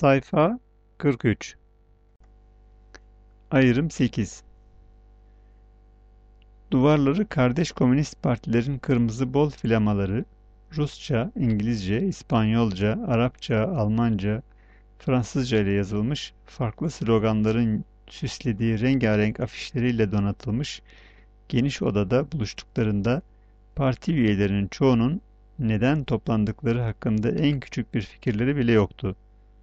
Sayfa 43. Ayrım 8. Duvarları kardeş komünist partilerin kırmızı bol flamaları, Rusça, İngilizce, İspanyolca, Arapça, Almanca, Fransızca ile yazılmış, farklı sloganların süslediği rengarenk afişleriyle donatılmış, geniş odada buluştuklarında parti üyelerinin çoğunun neden toplandıkları hakkında en küçük bir fikirleri bile yoktu.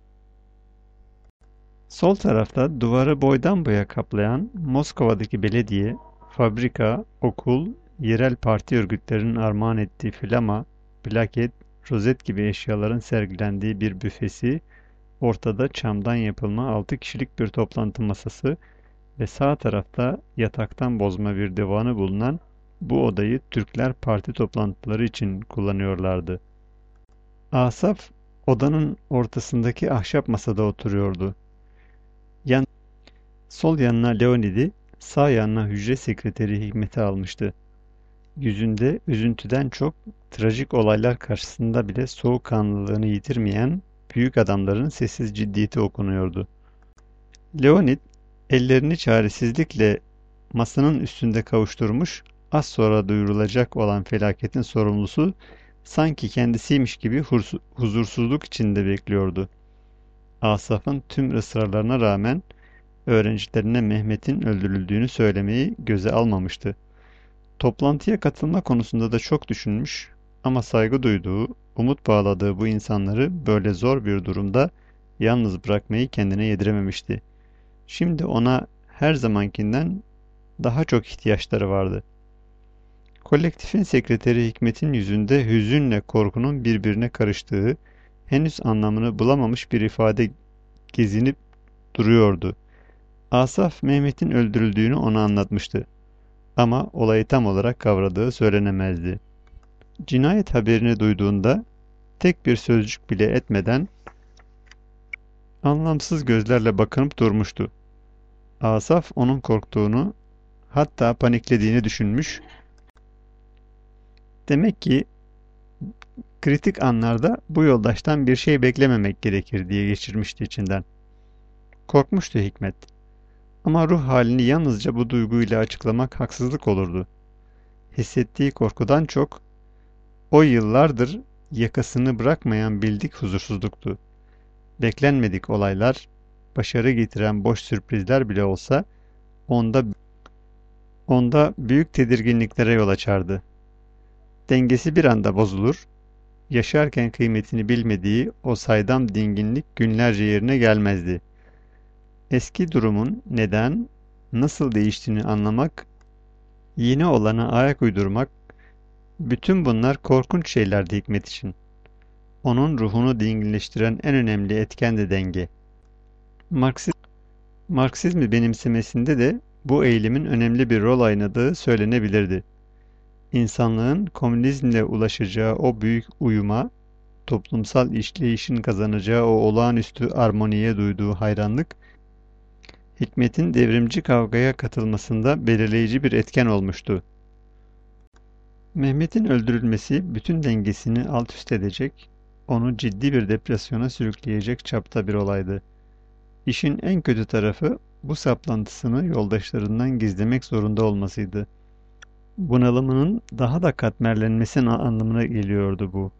Sol tarafta duvarı boydan boya kaplayan Moskova'daki belediye, fabrika, okul, yerel parti örgütlerinin armağan ettiği flama, plaket, rozet gibi eşyaların sergilendiği bir büfesi, ortada çamdan yapılma 6 kişilik bir toplantı masası ve sağ tarafta yataktan bozma bir divanı bulunan bu odayı Türkler parti toplantıları için kullanıyorlardı. Asaf odanın ortasındaki ahşap masada oturuyordu. Yan Sol yanına Leonid'i, sağ yanına hücre sekreteri Hikmet'i almıştı. Yüzünde üzüntüden çok, trajik olaylar karşısında bile soğukkanlılığını yitirmeyen büyük adamların sessiz ciddiyeti okunuyordu. Leonid, ellerini çaresizlikle masanın üstünde kavuşturmuş, az sonra duyurulacak olan felaketin sorumlusu sanki kendisiymiş gibi huzursuzluk içinde bekliyordu. Asaf'ın tüm ısrarlarına rağmen öğrencilerine Mehmet'in öldürüldüğünü söylemeyi göze almamıştı. Toplantıya katılma konusunda da çok düşünmüş ama saygı duyduğu, umut bağladığı bu insanları böyle zor bir durumda yalnız bırakmayı kendine yedirememişti. Şimdi ona her zamankinden daha çok ihtiyaçları vardı. Kolektifin sekreteri Hikmet'in yüzünde hüzünle korkunun birbirine karıştığı, henüz anlamını bulamamış bir ifade gezinip duruyordu. Asaf Mehmet'in öldürüldüğünü ona anlatmıştı. Ama olayı tam olarak kavradığı söylenemezdi. Cinayet haberini duyduğunda tek bir sözcük bile etmeden anlamsız gözlerle bakınıp durmuştu. Asaf onun korktuğunu, hatta paniklediğini düşünmüş. Demek ki kritik anlarda bu yoldaştan bir şey beklememek gerekir diye geçirmişti içinden. Korkmuştu Hikmet. Ama ruh halini yalnızca bu duyguyla açıklamak haksızlık olurdu. Hissettiği korkudan çok, o yıllardır yakasını bırakmayan bildik huzursuzluktu. Beklenmedik olaylar, başarı getiren boş sürprizler bile olsa onda onda büyük tedirginliklere yol açardı. Dengesi bir anda bozulur, yaşarken kıymetini bilmediği o saydam dinginlik günlerce yerine gelmezdi. Eski durumun neden, nasıl değiştiğini anlamak, yeni olana ayak uydurmak, bütün bunlar korkunç şeylerdi Hikmet için. Onun ruhunu dinginleştiren en önemli etken de denge. Marksiz Marksizmi benimsemesinde de bu eğilimin önemli bir rol oynadığı söylenebilirdi. İnsanlığın komünizmle ulaşacağı o büyük uyuma, toplumsal işleyişin kazanacağı o olağanüstü armoniye duyduğu hayranlık, Hikmet'in devrimci kavgaya katılmasında belirleyici bir etken olmuştu. Mehmet'in öldürülmesi bütün dengesini alt üst edecek, onu ciddi bir depresyona sürükleyecek çapta bir olaydı. İşin en kötü tarafı bu saplantısını yoldaşlarından gizlemek zorunda olmasıydı. Bunalımının daha da katmerlenmesi anlamına geliyordu bu.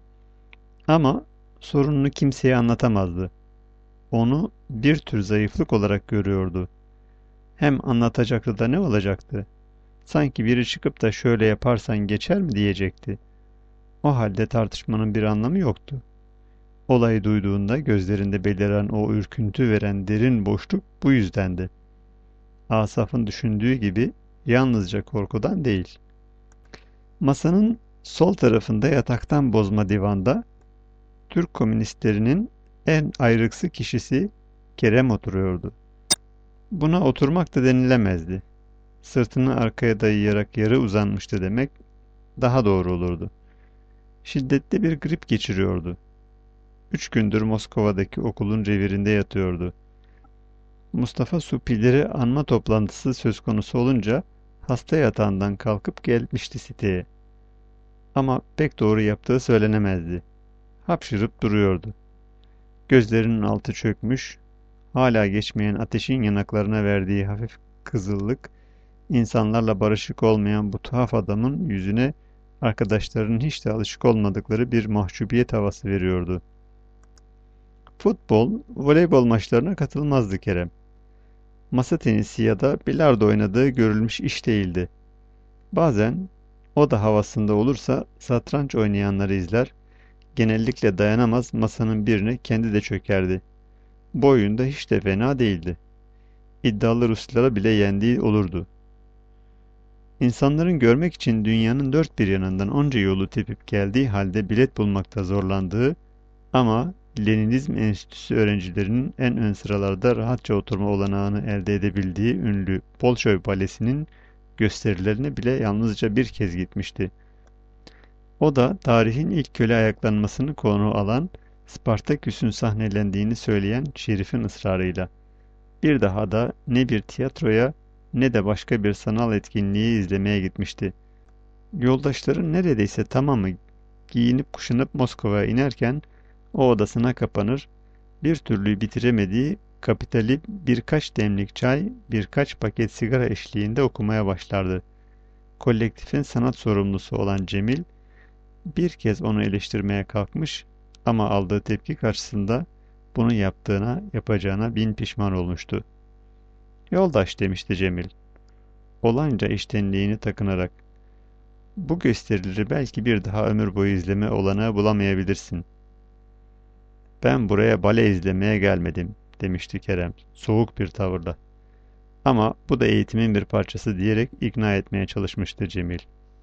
Ama sorununu kimseye anlatamazdı. Onu bir tür zayıflık olarak görüyordu. Hem anlatacaktı da ne olacaktı? Sanki biri çıkıp da şöyle yaparsan geçer mi diyecekti. O halde tartışmanın bir anlamı yoktu. Olayı duyduğunda gözlerinde beliren o ürküntü veren derin boşluk bu yüzdendi. Asaf'ın düşündüğü gibi yalnızca korkudan değil. Masanın sol tarafında yataktan bozma divanda Türk komünistlerinin en ayrıksı kişisi Kerem oturuyordu. Buna oturmak da denilemezdi. Sırtını arkaya dayayarak yarı uzanmıştı demek daha doğru olurdu. Şiddetli bir grip geçiriyordu. 3 gündür Moskova'daki okulun revirinde yatıyordu. Mustafa Supileri anma toplantısı söz konusu olunca hasta yatağından kalkıp gelmişti siteye. Ama pek doğru yaptığı söylenemezdi. Hapşırıp duruyordu. Gözlerinin altı çökmüş, hala geçmeyen ateşin yanaklarına verdiği hafif kızıllık, insanlarla barışık olmayan bu tuhaf adamın yüzüne arkadaşlarının hiç de alışık olmadıkları bir mahcubiyet havası veriyordu. Futbol, voleybol maçlarına katılmazdı Kerem. Masa tenisi ya da bilardo oynadığı görülmüş iş değildi. Bazen o da havasında olursa satranç oynayanları izler, genellikle dayanamaz masanın birine kendi de çökerdi. Bu oyunda hiç de fena değildi. İddialı Ruslara bile yendiği olurdu. İnsanların görmek için dünyanın dört bir yanından onca yolu tepip geldiği halde bilet bulmakta zorlandığı ama Leninizm Enstitüsü öğrencilerinin en ön sıralarda rahatça oturma olanağını elde edebildiği ünlü Bolşoy Balesi'nin gösterilerine bile yalnızca bir kez gitmişti. O da tarihin ilk köle ayaklanmasını konu alan Spartaküs'ün sahnelendiğini söyleyen Şerif'in ısrarıyla. Bir daha da ne bir tiyatroya ne de başka bir sanal etkinliği izlemeye gitmişti. Yoldaşların neredeyse tamamı giyinip kuşanıp Moskova'ya inerken o odasına kapanır, bir türlü bitiremediği Kapital'i birkaç demlik çay, birkaç paket sigara eşliğinde okumaya başlardı. Kolektifin sanat sorumlusu olan Cemil, bir kez onu eleştirmeye kalkmış ama aldığı tepki karşısında bunu yapacağına bin pişman olmuştu. Yoldaş demişti Cemil, olanca iştenliğini takınarak. Bu gösterileri belki bir daha ömür boyu izleme olanağı bulamayabilirsin. Ben buraya bale izlemeye gelmedim, demişti Kerem, soğuk bir tavırla. Ama bu da eğitimin bir parçası diyerek ikna etmeye çalışmıştı Cemil.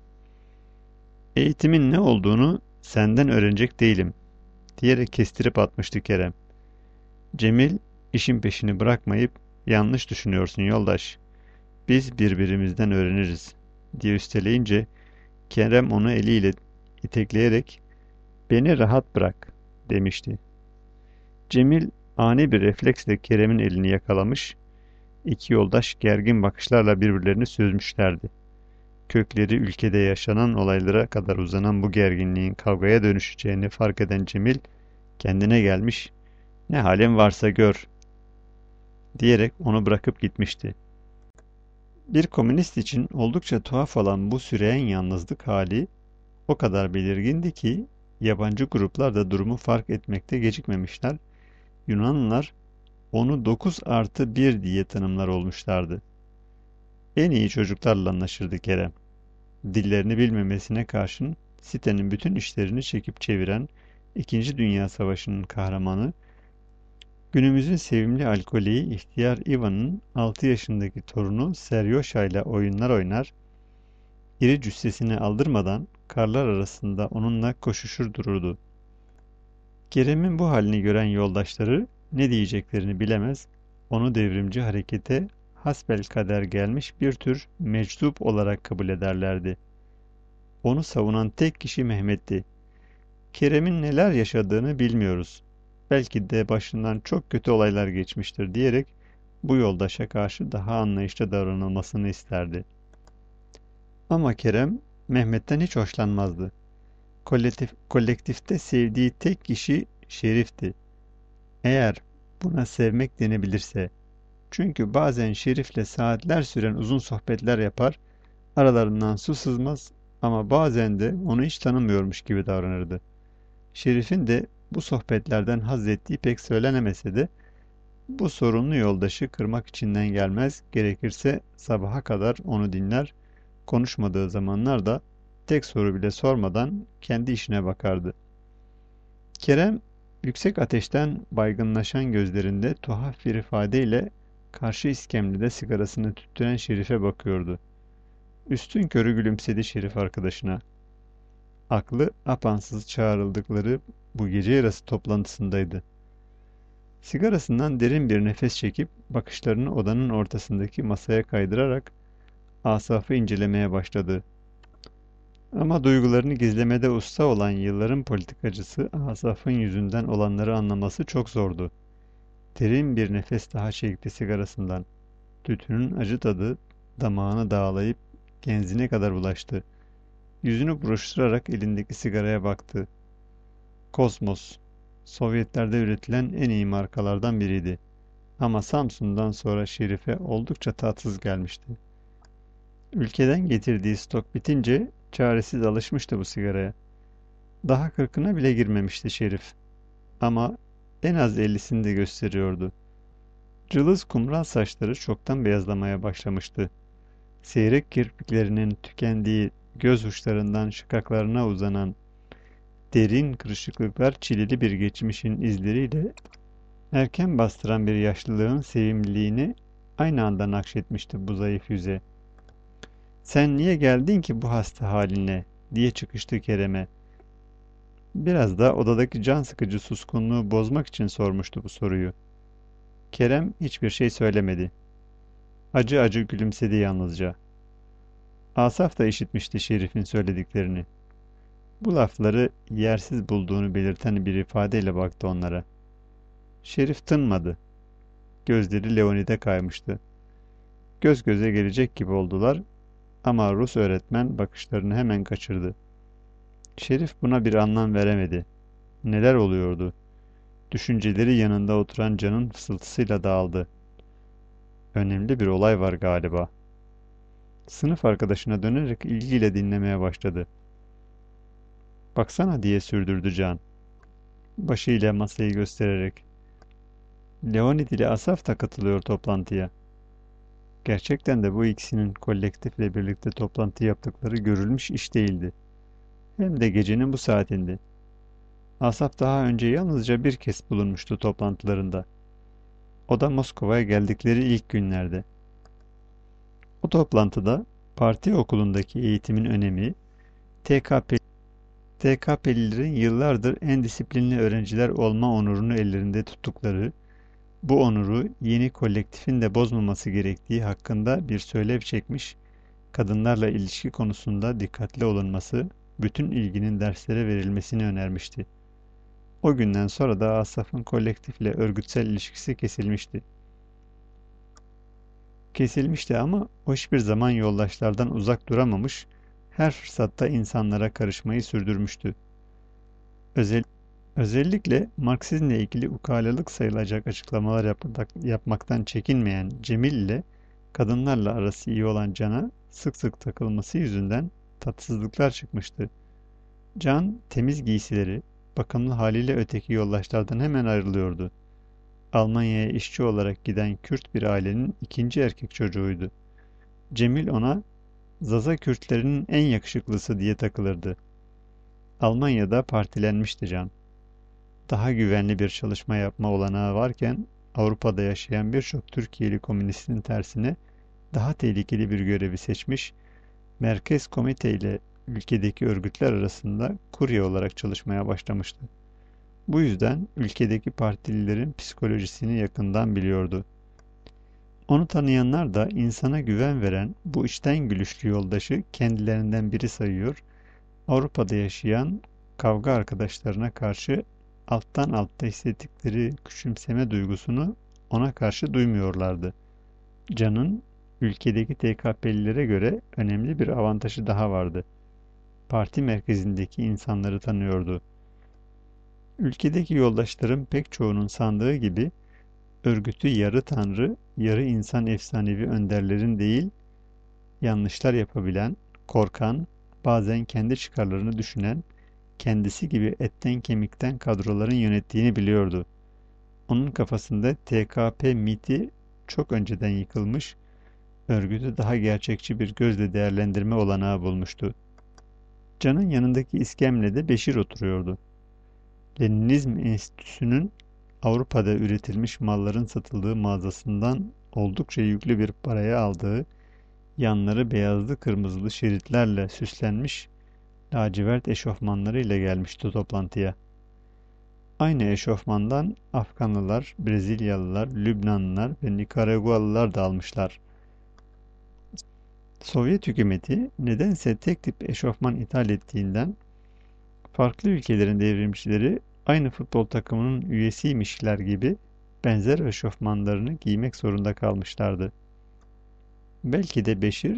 Eğitimin ne olduğunu senden öğrenecek değilim, diyerek kestirip atmıştı Kerem. Cemil, işin peşini bırakmayıp, yanlış düşünüyorsun yoldaş, biz birbirimizden öğreniriz, diye üsteleyince, Kerem onu eliyle itekleyerek, beni rahat bırak, demişti. Cemil, ani bir refleksle Kerem'in elini yakalamış, iki yoldaş gergin bakışlarla birbirlerini süzmüşlerdi. Kökleri ülkede yaşanan olaylara kadar uzanan bu gerginliğin kavgaya dönüşeceğini fark eden Cemil, kendine gelmiş, ne halin varsa gör, diyerek onu bırakıp gitmişti. Bir komünist için oldukça tuhaf olan bu süreyen yalnızlık hali o kadar belirgindi ki yabancı gruplar da durumu fark etmekte gecikmemişler. Yunanlılar onu 9+1 diye tanımlar olmuşlardı. En iyi çocuklarla anlaşırdı Kerem. Dillerini bilmemesine karşın sitenin bütün işlerini çekip çeviren İkinci Dünya Savaşı'nın kahramanı, günümüzün sevimli alkoleyi ihtiyar Ivan'ın 6 yaşındaki torunu Seryosha ile oyunlar oynar, iri cüssesini aldırmadan karlar arasında onunla koşuşur dururdu. Kerem'in bu halini gören yoldaşları ne diyeceklerini bilemez, onu devrimci harekete hasbelkader gelmiş bir tür meczup olarak kabul ederlerdi. Onu savunan tek kişi Mehmet'ti. Kerem'in neler yaşadığını bilmiyoruz. Belki de başından çok kötü olaylar geçmiştir diyerek bu yoldaşa karşı daha anlayışlı davranılmasını isterdi. Ama Kerem Mehmet'ten hiç hoşlanmazdı. Kolektifte sevdiği tek kişi Şerif'ti. Eğer buna sevmek denebilirse. Çünkü bazen Şerif'le saatler süren uzun sohbetler yapar, aralarından su sızmaz ama bazen de onu hiç tanımıyormuş gibi davranırdı. Şerif'in de bu sohbetlerden haz ettiği pek söylenemese de bu sorunlu yoldaşı kırmak içinden gelmez, gerekirse sabaha kadar onu dinler, konuşmadığı zamanlarda tek soru bile sormadan kendi işine bakardı. Kerem, yüksek ateşten baygınlaşan gözlerinde tuhaf bir ifadeyle karşı iskemlede sigarasını tüttüren Şerif'e bakıyordu. Üstünkörü gülümsedi Şerif arkadaşına. Aklı apansız çağrıldıkları bu gece yarısı toplantısındaydı. Sigarasından derin bir nefes çekip bakışlarını odanın ortasındaki masaya kaydırarak Asaf'ı incelemeye başladı. Ama duygularını gizlemede usta olan yılların politikacısı Asaf'ın yüzünden olanları anlaması çok zordu. Derin bir nefes daha çekti sigarasından. Tütünün acı tadı damağını dağlayıp genzine kadar bulaştı. Yüzünü buruşturarak elindeki sigaraya baktı. Kosmos. Sovyetlerde üretilen en iyi markalardan biriydi. Ama Samsun'dan sonra Şerif'e oldukça tatsız gelmişti. Ülkeden getirdiği stok bitince çaresiz alışmıştı bu sigaraya. Daha kırkına bile girmemişti Şerif. Ama en az 50'sini de gösteriyordu. Cılız kumral saçları çoktan beyazlamaya başlamıştı. Seyrek kirpiklerinin tükendiği göz uçlarından şakaklarına uzanan derin kırışıklıklar çileli bir geçmişin izleriyle erken bastıran bir yaşlılığın sevimliliğini aynı anda nakşetmişti bu zayıf yüze. "Sen niye geldin ki bu hasta haline?" diye çıkıştı Kerem'e. Biraz da odadaki can sıkıcı suskunluğu bozmak için sormuştu bu soruyu. Kerem hiçbir şey söylemedi. Acı acı gülümsedi yalnızca. Asaf da işitmişti Şerif'in söylediklerini. Bu lafları yersiz bulduğunu belirten bir ifadeyle baktı onlara. Şerif tınmadı. Gözleri Leonid'e kaymıştı. Göz göze gelecek gibi oldular ama Rus öğretmen bakışlarını hemen kaçırdı. Şerif buna bir anlam veremedi. Neler oluyordu? Düşünceleri yanında oturan Can'ın fısıltısıyla dağıldı. Önemli bir olay var galiba. Sınıf arkadaşına dönerek ilgiyle dinlemeye başladı. "Baksana," diye sürdürdü Can, başıyla masayı göstererek. "Leonid ile Asaf da katılıyor toplantıya." Gerçekten de bu ikisinin kolektifle birlikte toplantı yaptıkları görülmüş iş değildi. Hem de gecenin bu saatinde. Asaf daha önce yalnızca bir kez bulunmuştu toplantılarında. O da Moskova'ya geldikleri ilk günlerde. O toplantıda parti okulundaki eğitimin önemi, TKP, TKP'lilerin yıllardır en disiplinli öğrenciler olma onurunu ellerinde tuttukları, bu onuru yeni kolektifin de bozmaması gerektiği hakkında bir söylev çekmiş, kadınlarla ilişki konusunda dikkatli olunması, bütün ilginin derslere verilmesini önermişti. O günden sonra da Asaf'ın kolektifle örgütsel ilişkisi kesilmişti. Kesilmişti ama o hiçbir zaman yoldaşlardan uzak duramamış, her fırsatta insanlara karışmayı sürdürmüştü. Özel, Özellikle Marksizmle ilgili ukalalık sayılacak açıklamalar yapmaktan çekinmeyen Cemil ile kadınlarla arası iyi olan Can'a sık sık takılması yüzünden tatsızlıklar çıkmıştı. Can, temiz giysileri, bakımlı haliyle öteki yoldaşlardan hemen ayrılıyordu. Almanya'ya işçi olarak giden Kürt bir ailenin ikinci erkek çocuğuydu. Cemil ona Zaza Kürtlerinin en yakışıklısı diye takılırdı. Almanya'da partilenmişti Can. Daha güvenli bir çalışma yapma olanağı varken Avrupa'da yaşayan birçok Türkiye'li komünistin tersine daha tehlikeli bir görevi seçmiş, Merkez Komite ile ülkedeki örgütler arasında kurye olarak çalışmaya başlamıştı. Bu yüzden ülkedeki partililerin psikolojisini yakından biliyordu. Onu tanıyanlar da insana güven veren bu içten gülüşlü yoldaşı kendilerinden biri sayıyor, Avrupa'da yaşayan kavga arkadaşlarına karşı alttan alta hissettikleri küçümseme duygusunu ona karşı duymuyorlardı. Can'ın ülkedeki TKP'lilere göre önemli bir avantajı daha vardı. Parti merkezindeki insanları tanıyordu. Ülkedeki yoldaşların pek çoğunun sandığı gibi örgütü yarı tanrı, yarı insan efsanevi önderlerin değil, yanlışlar yapabilen, korkan, bazen kendi çıkarlarını düşünen, kendisi gibi etten kemikten kadroların yönettiğini biliyordu. Onun kafasında TKP miti çok önceden yıkılmış, örgütü daha gerçekçi bir gözle değerlendirme olanağı bulmuştu. Can'ın yanındaki iskemlede Beşir oturuyordu. Leninizm Enstitüsü'nün Avrupa'da üretilmiş malların satıldığı mağazasından oldukça yüklü bir paraya aldığı, yanları beyazlı kırmızılı şeritlerle süslenmiş lacivert eşofmanları ile gelmişti toplantıya. Aynı eşofmandan Afganlılar, Brezilyalılar, Lübnanlılar ve Nikaragualılar da almışlar. Sovyet hükümeti nedense tek tip eşofman ithal ettiğinden farklı ülkelerin devrimcileri aynı futbol takımının üyesiymişler gibi benzer eşofmanlarını giymek zorunda kalmışlardı. Belki de Beşir,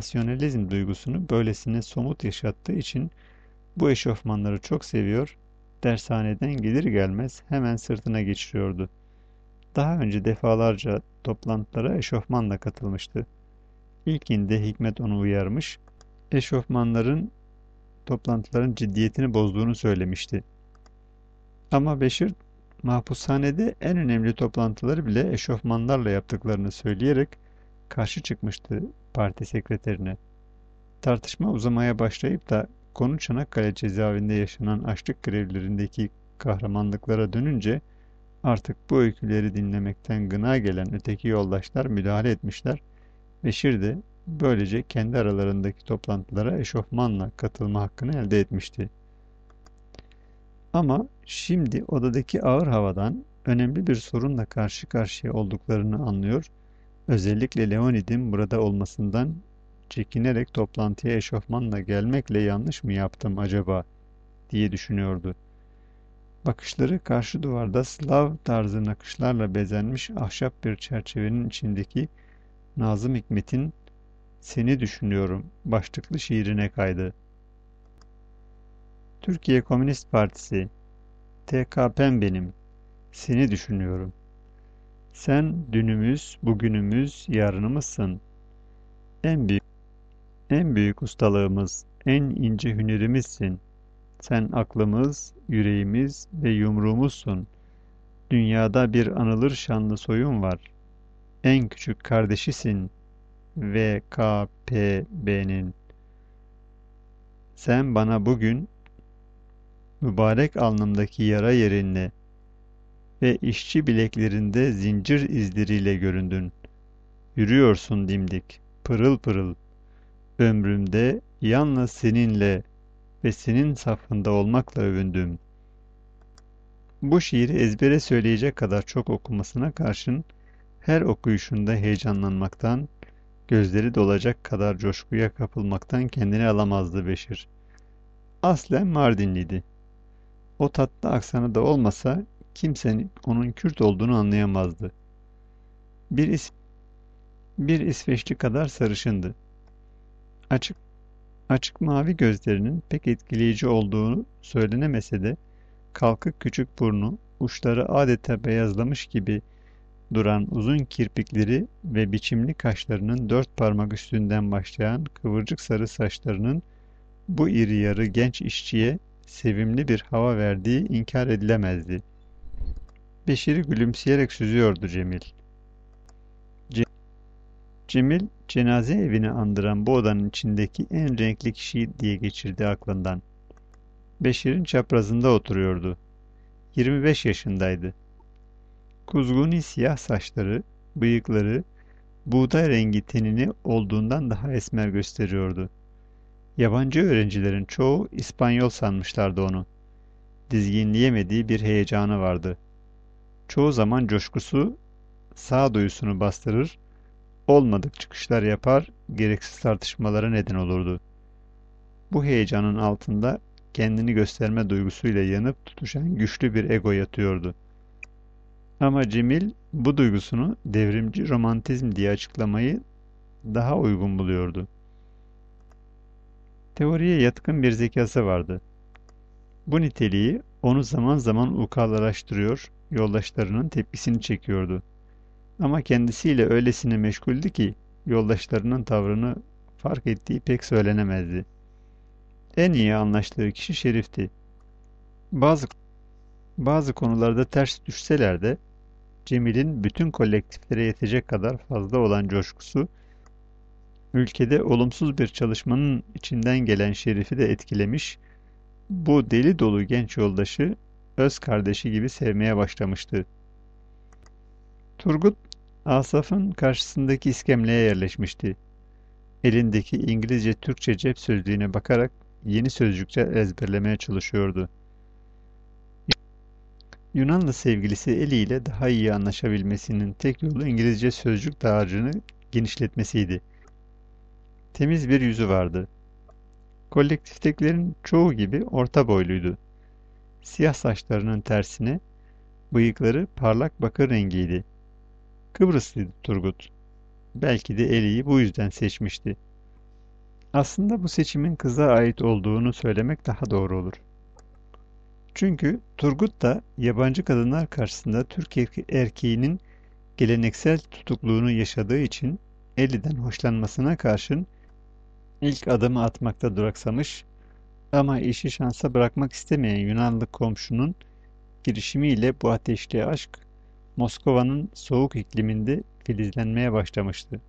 enternasyonalizm duygusunu böylesine somut yaşattığı için bu eşofmanları çok seviyor, Dershaneden gelir gelmez hemen sırtına geçiriyordu. Daha önce defalarca toplantılara eşofmanla katılmıştı. İlkinde Hikmet onu uyarmış, eşofmanların toplantıların ciddiyetini bozduğunu söylemişti. Ama Beşir, mahpushanede en önemli toplantıları bile eşofmanlarla yaptıklarını söyleyerek karşı çıkmıştı parti sekreterine. Tartışma uzamaya başlayıp da konu Çanakkale cezaevinde yaşanan açlık grevlerindeki kahramanlıklara dönünce artık bu öyküleri dinlemekten gına gelen öteki yoldaşlar müdahale etmişler. Beşir de böylece kendi aralarındaki toplantılara eşofmanla katılma hakkını elde etmişti. Ama şimdi odadaki ağır havadan önemli bir sorunla karşı karşıya olduklarını anlıyor, özellikle Leonid'in burada olmasından çekinerek toplantıya eşofmanla gelmekle yanlış mı yaptım acaba diye düşünüyordu. Bakışları karşı duvarda Slav tarzı nakışlarla bezenmiş ahşap bir çerçevenin içindeki Nazım Hikmet'in "Seni düşünüyorum" başlıklı şiirine kaydı. Türkiye Komünist Partisi, TKP'm benim, seni düşünüyorum. Sen dünümüz, bugünümüz, yarınımızsın. En büyük, en büyük ustalığımız, en ince hünerimizsin. Sen aklımız, yüreğimiz ve yumruğumuzsun. Dünyada bir anılır şanlı soyun var. En küçük kardeşisin VKPB'nin. Sen bana bugün mübarek alnımdaki yara yerinle ve işçi bileklerinde zincir izleriyle göründün. Yürüyorsun dimdik, pırıl pırıl. Ömrümde yalnız seninle ve senin safında olmakla övündüm. Bu şiiri ezbere söyleyecek kadar çok okumasına karşın her okuyuşunda heyecanlanmaktan, gözleri dolacak kadar coşkuya kapılmaktan kendini alamazdı Beşir. Aslen Mardinliydi. O tatlı aksanı da olmasa kimsenin onun Kürt olduğunu anlayamazdı. Bir, is bir İsveçli kadar sarışındı. Açık açık mavi gözlerinin pek etkileyici olduğu söylenemese de kalkık küçük burnu, uçları adeta beyazlamış gibi duran uzun kirpikleri ve biçimli kaşlarının dört parmak üstünden başlayan kıvırcık sarı saçlarının bu iri yarı genç işçiye sevimli bir hava verdiği inkar edilemezdi. Beşir'i gülümseyerek süzüyordu Cemil. Ce- Cemil, cenaze evini andıran bu odanın içindeki en renkli kişi diye geçirdi aklından. Beşir'in çaprazında oturuyordu. 25 yaşındaydı. Kuzguni siyah saçları, bıyıkları, buğday rengi tenini olduğundan daha esmer gösteriyordu. Yabancı öğrencilerin çoğu İspanyol sanmışlardı onu. Dizginleyemediği bir heyecanı vardı. Çoğu zaman coşkusu sağduyusunu bastırır, olmadık çıkışlar yapar, gereksiz tartışmalara neden olurdu. Bu heyecanın altında kendini gösterme duygusuyla yanıp tutuşan güçlü bir ego yatıyordu. Ama Cemil bu duygusunu devrimci romantizm diye açıklamayı daha uygun buluyordu. Teoriye yatkın bir zekası vardı. Bu niteliği onu zaman zaman ukalalaştırıyor, yoldaşlarının tepkisini çekiyordu. Ama kendisiyle öylesine meşguldü ki yoldaşlarının tavrını fark ettiği pek söylenemezdi. En iyi anlaştığı kişi Şerif'ti. Bazı bazı konularda ters düşseler de Cemil'in bütün kolektiflere yetecek kadar fazla olan coşkusu, ülkede olumsuz bir çalışmanın içinden gelen Şerif'i de etkilemiş, bu deli dolu genç yoldaşı öz kardeşi gibi sevmeye başlamıştı. Turgut, Asaf'ın karşısındaki iskemleye yerleşmişti. Elindeki İngilizce-Türkçe cep sözlüğüne bakarak yeni sözcükler ezberlemeye çalışıyordu. Yunanlı sevgilisi Eli ile daha iyi anlaşabilmesinin tek yolu İngilizce sözcük dağarcığını genişletmesiydi. Temiz bir yüzü vardı. Kolektiftekilerin çoğu gibi orta boyluydu. Siyah saçlarının tersine bıyıkları parlak bakır rengiydi. Kıbrıslıydı Turgut. Belki de Eli'yi bu yüzden seçmişti. Aslında bu seçimin kıza ait olduğunu söylemek daha doğru olur. Çünkü Turgut da yabancı kadınlar karşısında Türk erkeğinin geleneksel tutukluğunu yaşadığı için Ellie'den hoşlanmasına karşın ilk adımı atmakta duraksamış ama işi şansa bırakmak istemeyen Yunanlı komşunun girişimiyle bu ateşli aşk Moskova'nın soğuk ikliminde filizlenmeye başlamıştı.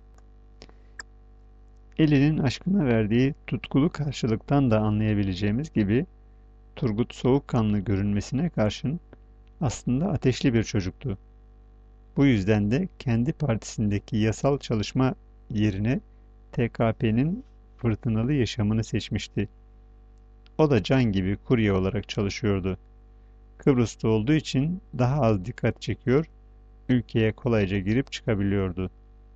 Ellie'nin aşkına verdiği tutkulu karşılıktan da anlayabileceğimiz gibi Turgut soğukkanlı görünmesine karşın aslında ateşli bir çocuktu. Bu yüzden de kendi partisindeki yasal çalışma yerine TKP'nin fırtınalı yaşamını seçmişti. O da Can gibi kurye olarak çalışıyordu. Kıbrıs'ta olduğu için daha az dikkat çekiyor, ülkeye kolayca girip çıkabiliyordu.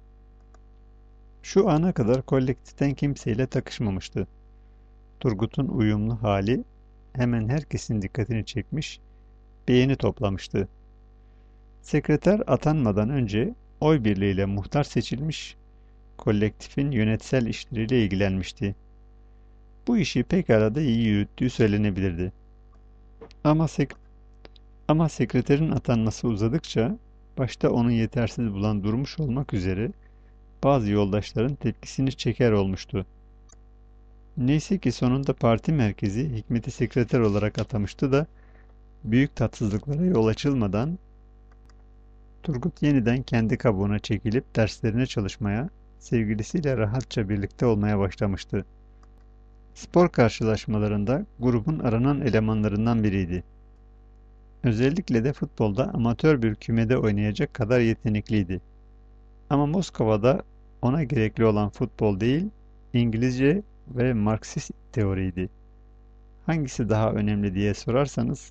Şu ana kadar kolektiften kimseyle takışmamıştı. Turgut'un uyumlu hali hemen herkesin dikkatini çekmiş, beğeni toplamıştı. Sekreter atanmadan önce oy birliğiyle muhtar seçilmiş, kolektifin yönetsel işleriyle ilgilenmişti. Bu işi pekala da iyi yürüttüğü söylenebilirdi. Ama, sek ama sekreterin atanması uzadıkça, başta onu yetersiz bulan Durmuş olmak üzere bazı yoldaşların tepkisini çeker olmuştu. Neyse ki sonunda parti merkezi Hikmet'i sekreter olarak atamıştı da büyük tatsızlıklara yol açılmadan Turgut yeniden kendi kabuğuna çekilip derslerine çalışmaya, sevgilisiyle rahatça birlikte olmaya başlamıştı. Spor karşılaşmalarında grubun aranan elemanlarından biriydi. Özellikle de futbolda amatör bir kümede oynayacak kadar yetenekliydi. Ama Moskova'da ona gerekli olan futbol değil, İngilizce ve Marksist teoriydi. Hangisi daha önemli diye sorarsanız,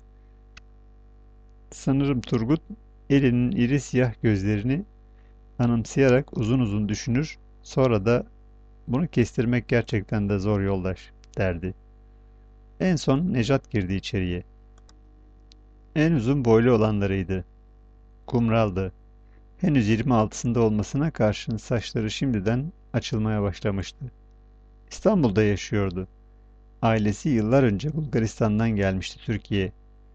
sanırım Turgut, elinin iri siyah gözlerini anımsayarak uzun uzun düşünür, sonra da bunu kestirmek gerçekten de zor yoldaş derdi. En son Nejat girdi içeriye. En uzun boylu olanlarıydı. Kumraldı. Henüz 26'sında olmasına karşın saçları şimdiden açılmaya başlamıştı. İstanbul'da yaşıyordu. Ailesi yıllar önce Bulgaristan'dan gelmişti Türkiye'ye.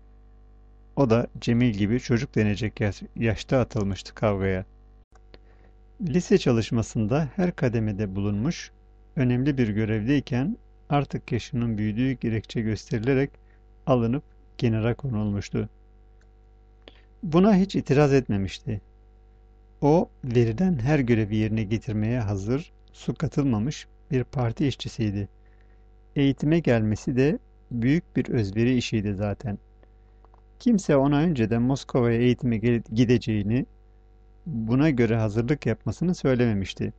O da Cemil gibi çocuk denecek yaşta atılmıştı kavgaya. Lise çalışmasında her kademede bulunmuş, önemli bir görevdeyken artık yaşının büyüdüğü gerekçe gösterilerek alınıp kenara konulmuştu. Buna hiç itiraz etmemişti. O, verilen her görevi yerine getirmeye hazır, su katılmamış bir parti işçisiydi. Eğitime gelmesi de büyük bir özveri işiydi zaten. Kimse ona önceden Moskova'ya eğitime gideceğini, buna göre hazırlık yapmasını söylememişti.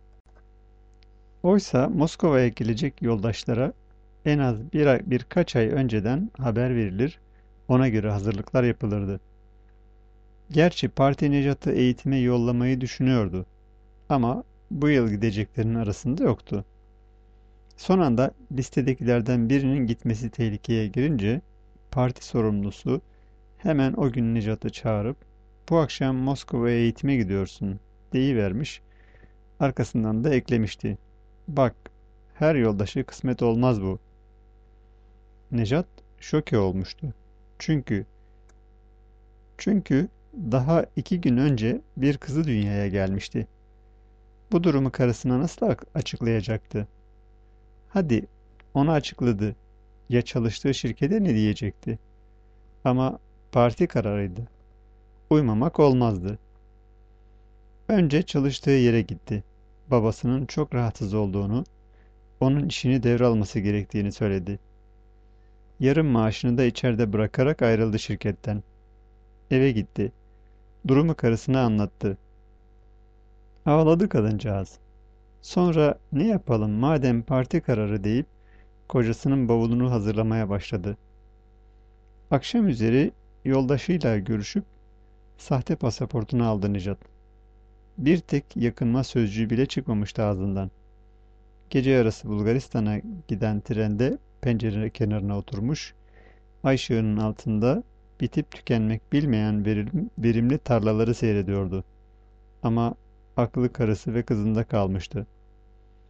Oysa Moskova'ya gelecek yoldaşlara en az birkaç ay önceden haber verilir, ona göre hazırlıklar yapılırdı. Gerçi parti Necat'ı eğitime yollamayı düşünüyordu ama bu yıl gideceklerin arasında yoktu. Son anda listedekilerden birinin gitmesi tehlikeye girince parti sorumlusu hemen o gün Necat'ı çağırıp bu akşam Moskova'ya eğitime gidiyorsun deyivermiş, arkasından da eklemişti. Bak, her yoldaşı kısmet olmaz bu. Necat şoke olmuştu. Çünkü çünkü daha 2 gün önce bir kızı dünyaya gelmişti. Bu durumu karısına nasıl açıklayacaktı? Hadi ona açıkladı. Ya çalıştığı şirkete ne diyecekti? Ama parti kararıydı. Uymamak olmazdı. Önce çalıştığı yere gitti. Babasının çok rahatsız olduğunu, onun işini devralması gerektiğini söyledi. Yarım maaşını da içeride bırakarak ayrıldı şirketten. Eve gitti. Durumu karısına anlattı. Ağladı kadıncağız. Sonra ne yapalım madem parti kararı deyip kocasının bavulunu hazırlamaya başladı. Akşam üzeri yoldaşıyla görüşüp sahte pasaportunu aldı Necat. Bir tek yakınma sözcüğü bile çıkmamıştı ağzından. Gece yarısı Bulgaristan'a giden trende pencere kenarına oturmuş, ay ışığının altında bitip tükenmek bilmeyen verimli tarlaları seyrediyordu. Ama aklı karısı ve kızında kalmıştı.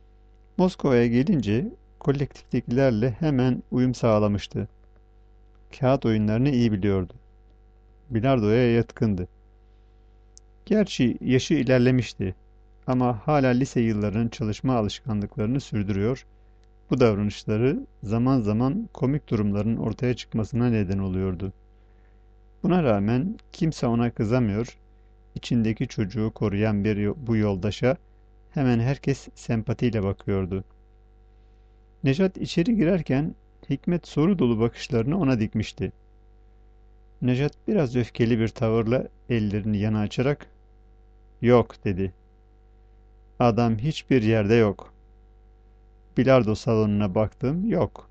Moskova'ya gelince kolektiftekilerle hemen uyum sağlamıştı. Kağıt oyunlarını iyi biliyordu. Bilardoya yatkındı. Gerçi yaşı ilerlemişti ama hala lise yıllarının çalışma alışkanlıklarını sürdürüyor, bu davranışları zaman zaman komik durumların ortaya çıkmasına neden oluyordu. Buna rağmen kimse ona kızamıyor, içindeki çocuğu koruyan bu yoldaşa hemen herkes sempatiyle bakıyordu. Nejat içeri girerken Hikmet soru dolu bakışlarını ona dikmişti. Nejat biraz öfkeli bir tavırla ellerini yana açarak "Yok," dedi. "Adam hiçbir yerde yok. Bilardo salonuna baktım, yok.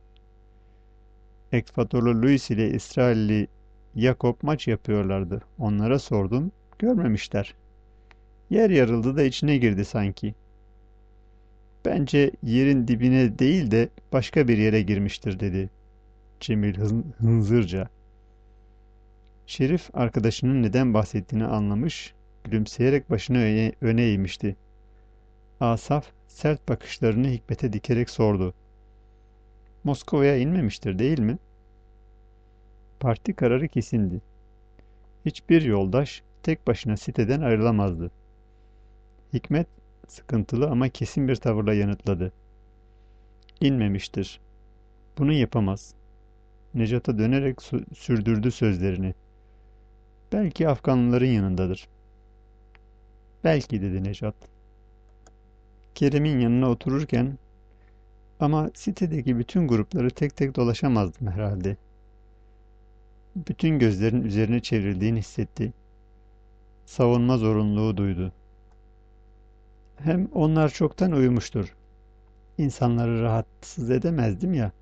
Ekvatorlu Luis ile İsrailli Jakob maç yapıyorlardı. Onlara sordum, görmemişler. Yer yarıldı da içine girdi sanki. Bence yerin dibine değil de başka bir yere girmiştir," dedi Cemil hınzırca. Şerif arkadaşının neden bahsettiğini anlamış, gülümseyerek başını öne eğmişti. Asaf sert bakışlarını Hikmet'e dikerek sordu. "Moskova'ya inmemiştir, değil mi?" Parti kararı kesindi. Hiçbir yoldaş tek başına siteden ayrılamazdı. Hikmet sıkıntılı ama kesin bir tavırla yanıtladı. "İnmemiştir. Bunu yapamaz." Necat'a dönerek sürdürdü sözlerini. "Belki Afganlıların yanındadır." "Belki," dedi Necat. Kerem'in yanına otururken, "Ama sitedeki bütün grupları tek tek dolaşamazdım herhalde." Bütün gözlerin üzerine çevrildiğini hissetti. Savunma zorunluluğu duydu. "Hem onlar çoktan uyumuştur. İnsanları rahatsız edemezdim ya."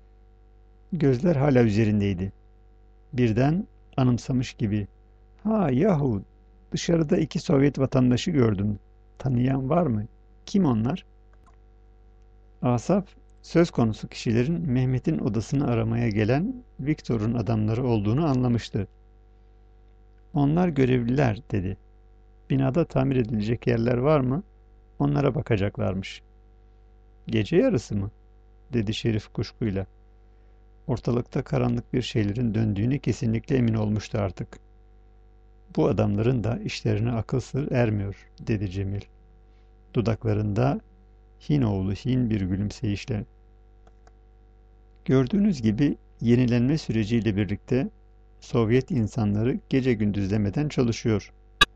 Gözler hala üzerindeydi. Birden anımsamış gibi. "Ha yahu, dışarıda 2 Sovyet vatandaşı gördüm. Tanıyan var mı? Kim onlar?" Asaf, söz konusu kişilerin Mehmet'in odasını aramaya gelen Viktor'un adamları olduğunu anlamıştı. "Onlar görevliler," dedi. "Binada tamir edilecek yerler var mı? Onlara bakacaklarmış." "Gece yarısı mı?" dedi Şerif kuşkuyla. Ortalıkta karanlık bir şeylerin döndüğüne kesinlikle emin olmuştu artık. "Bu adamların da işlerine akıl sır ermiyor," dedi Cemil. Dudaklarında Hin oğlu Hin bir gülümseyişle. "Gördüğünüz gibi yenilenme süreciyle birlikte Sovyet insanları gece gündüz demeden çalışıyor,"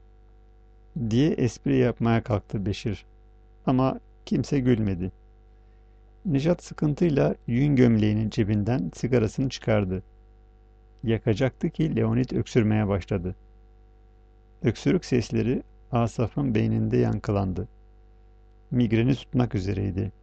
diye espri yapmaya kalktı Beşir. Ama kimse gülmedi. Nejat sıkıntıyla yün gömleğinin cebinden sigarasını çıkardı. Yakacaktı ki Leonid öksürmeye başladı. Öksürük sesleri Asaf'ın beyninde yankılandı. Migreni tutmak üzereydi.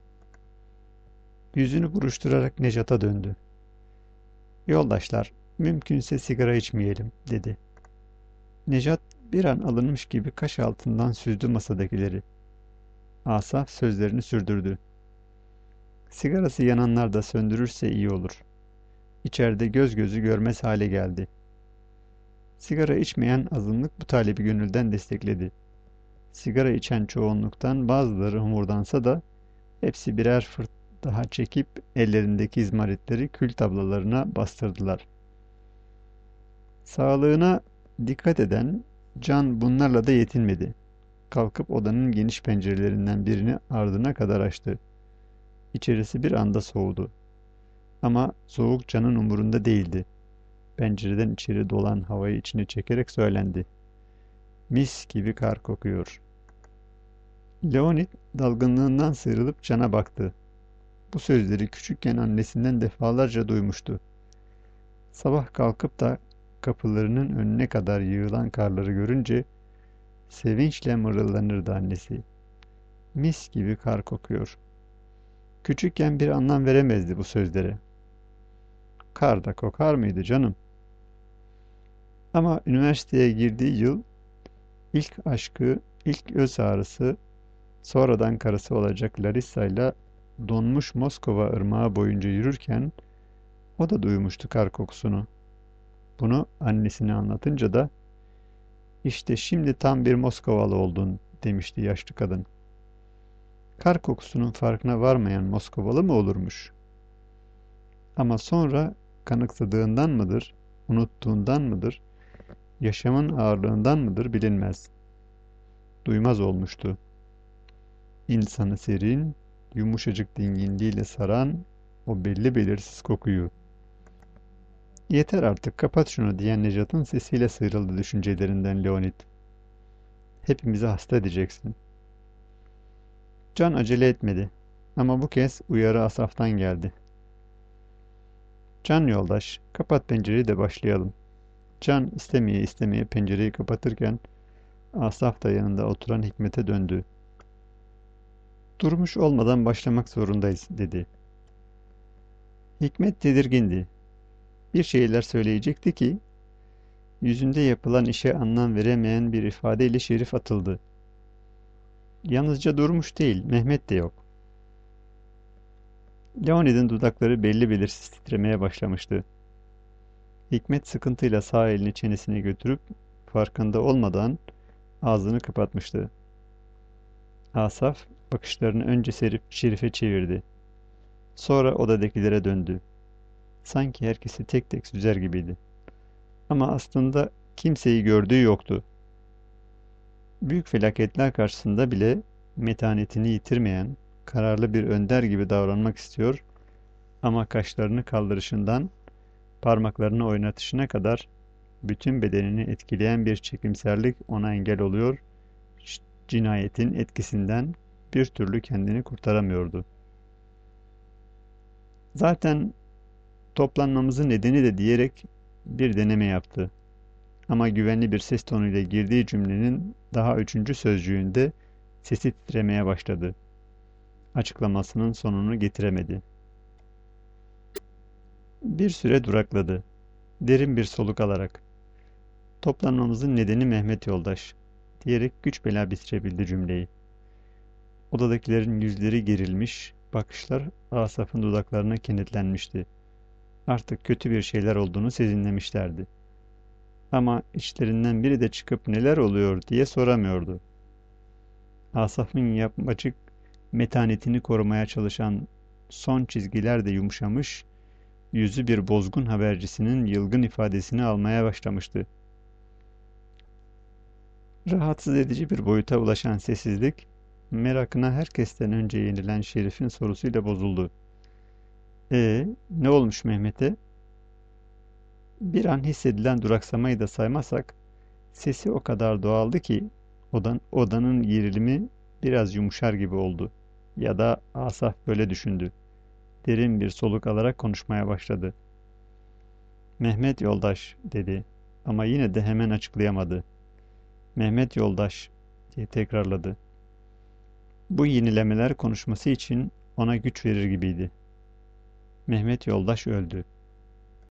Yüzünü buruşturarak Nejat'a döndü. "Yoldaşlar, mümkünse sigara içmeyelim," dedi. Nejat bir an alınmış gibi kaş altından süzdü masadakileri. Asaf sözlerini sürdürdü. "Sigarası yananlar da söndürürse iyi olur. İçeride göz gözü görmez hale geldi." Sigara içmeyen azınlık bu talebi gönülden destekledi. Sigara içen çoğunluktan bazıları homurdansa da hepsi birer fırt daha çekip ellerindeki izmaritleri kül tablalarına bastırdılar. Sağlığına dikkat eden Can bunlarla da yetinmedi. Kalkıp odanın geniş pencerelerinden birini ardına kadar açtı. İçerisi bir anda soğudu. Ama soğuk Can'ın umurunda değildi. Pencereden içeri dolan havayı içine çekerek söylendi. "Mis gibi kar kokuyor." Leonid dalgınlığından sıyrılıp Can'a baktı. Bu sözleri küçükken annesinden defalarca duymuştu. Sabah kalkıp da kapılarının önüne kadar yığılan karları görünce sevinçle mırıldanırdı annesi. "Mis gibi kar kokuyor." Küçükken bir anlam veremezdi bu sözlere. Kar da kokar mıydı canım? Ama üniversiteye girdiği yıl ilk aşkı, ilk öz ağrısı, sonradan karısı olacak Larissa ile donmuş Moskova ırmağı boyunca yürürken o da duymuştu kar kokusunu. Bunu annesine anlatınca da "İşte şimdi tam bir Moskovalı oldun," demişti yaşlı kadın. Kar kokusunun farkına varmayan Moskovalı mı olurmuş? Ama sonra kanıksadığından mıdır, unuttuğundan mıdır, yaşamın ağırlığından mıdır bilinmez. Duymaz olmuştu. İnsanı serin, yumuşacık dinginliğiyle saran o belli belirsiz kokuyu. Yeter artık kapat şunu diyen Necat'ın sesiyle sıyrıldı düşüncelerinden Leonid. Hepimizi hasta edeceksin. Can acele etmedi. Ama bu kez uyarı Asaf'tan geldi. Can yoldaş, kapat pencereyi de başlayalım. Can istemeye istemeye pencereyi kapatırken Asaf da yanında oturan Hikmet'e döndü. Durmuş olmadan başlamak zorundayız dedi. Hikmet tedirgindi. Bir şeyler söyleyecekti ki yüzünde yapılan işe anlam veremeyen bir ifadeyle Şerif atıldı. Yalnızca Durmuş değil, Mehmet de yok. Leonid'in dudakları belli belirsiz titremeye başlamıştı. Hikmet sıkıntıyla sağ elini çenesine götürüp farkında olmadan ağzını kapatmıştı. Asaf bakışlarını önce Şerif'e çevirdi. Sonra odadakilere döndü. Sanki herkesi tek tek süzer gibiydi. Ama aslında kimseyi gördüğü yoktu. Büyük felaketler karşısında bile metanetini yitirmeyen, kararlı bir önder gibi davranmak istiyor ama kaşlarını kaldırışından parmaklarını oynatışına kadar bütün bedenini etkileyen bir çekimserlik ona engel oluyor, cinayetin etkisinden bir türlü kendini kurtaramıyordu. Zaten toplanmamızın nedeni de diyerek bir deneme yaptı. Ama güvenli bir ses tonuyla girdiği cümlenin daha üçüncü sözcüğünde sesi titremeye başladı. Açıklamasının sonunu getiremedi. Bir süre durakladı. Derin bir soluk alarak. Toplanmamızın nedeni Mehmet yoldaş diyerek güç bela bitirebildi cümleyi. Odadakilerin yüzleri gerilmiş, bakışlar Asaf'ın dudaklarına kenetlenmişti. Artık kötü bir şeyler olduğunu sezinlemişlerdi. Ama içlerinden biri de çıkıp neler oluyor diye soramıyordu. Asaf'ın yapmacık metanetini korumaya çalışan son çizgiler de yumuşamış, yüzü bir bozgun habercisinin yılgın ifadesini almaya başlamıştı. Rahatsız edici bir boyuta ulaşan sessizlik, merakına herkesten önce yenilen Şerif'in sorusuyla bozuldu. Ne olmuş Mehmet'e? Bir an hissedilen duraksamayı da saymazsak, sesi o kadar doğaldı ki, odanın gerilimi biraz yumuşar gibi oldu. Ya da Asaf böyle düşündü. Derin bir soluk alarak konuşmaya başladı. Mehmet yoldaş dedi ama yine de hemen açıklayamadı. Mehmet yoldaş diye tekrarladı. Bu yenilemeler konuşması için ona güç verir gibiydi. Mehmet yoldaş öldü.